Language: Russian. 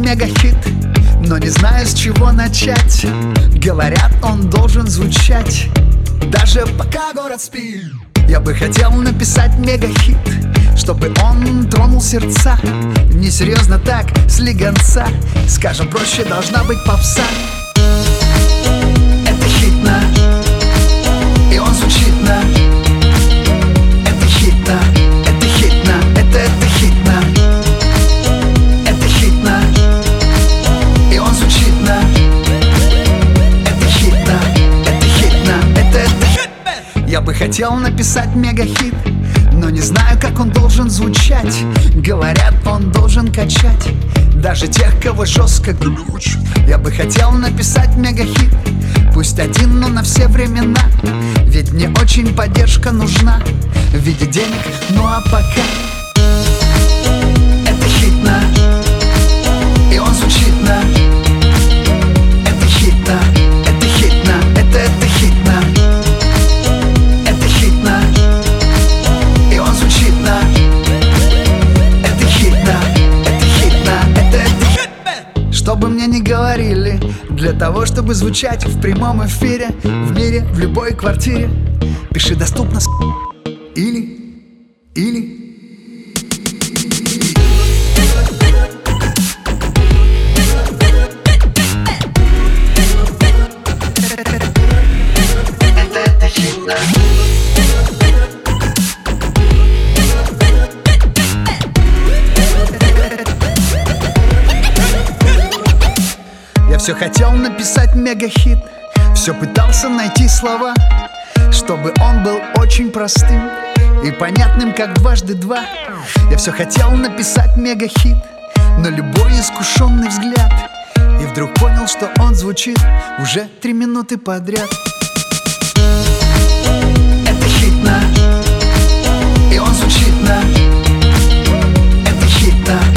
мегахит, но не знаю, с чего начать. Говорят, он должен звучать даже пока город спит. Я бы хотел написать мегахит, чтобы он тронул сердца. Несерьезно так, слегонца. Скажем проще, должна быть попса. Это хитно, и он звучит на. Это хитно, это хитно, это хитно. Это хитно, и он звучит на. Это хитно, это хитно, это хитно. Я бы хотел написать мегахит, но не знаю, как он должен звучать. Говорят, он должен качать даже тех, кого жестко глючит. Я бы хотел написать мегахит, пусть один, но на все времена. Ведь мне очень поддержка нужна в виде денег, ну а пока. Это хитно, и он звучит на. Это хитно, это хитно, это хитно. Это хитно, и он звучит на. Это хитно, это хитно, это хитно. Что бы мне ни говорили, для того, чтобы звучать в прямом эфире, в мире, в любой квартире, пиши доступно или. Я все хотел написать мегахит, все пытался найти слова, чтобы он был очень простым и понятным, как дважды два. Я все хотел написать мегахит, но любой искушенный взгляд, и вдруг понял, что он звучит уже 3 минуты подряд. Это хитно, и он звучит на. Это хитно.